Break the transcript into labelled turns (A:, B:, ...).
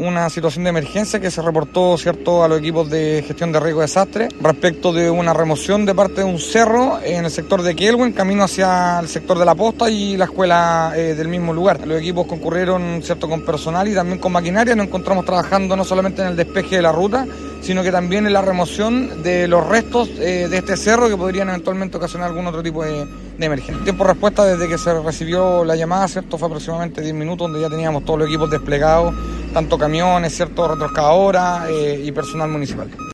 A: una situación de emergencia que se reportó, ¿cierto?, a los equipos de gestión de riesgo de desastre respecto de una remoción de parte de un cerro en el sector de Kelwen, camino hacia el sector de la posta y la escuela del mismo lugar. Los equipos concurrieron, ¿cierto?, con personal y también con maquinaria. Nos encontramos trabajando no solamente en el despeje de la ruta, sino que también en la remoción de los restos de este cerro que podrían eventualmente ocasionar algún otro tipo de emergencia. El tiempo de respuesta desde que se recibió la llamada, ¿cierto?, fue aproximadamente 10 minutos, donde ya teníamos todos los equipos desplegados, tanto camiones, ¿cierto?, retroexcavadoras y personal municipal.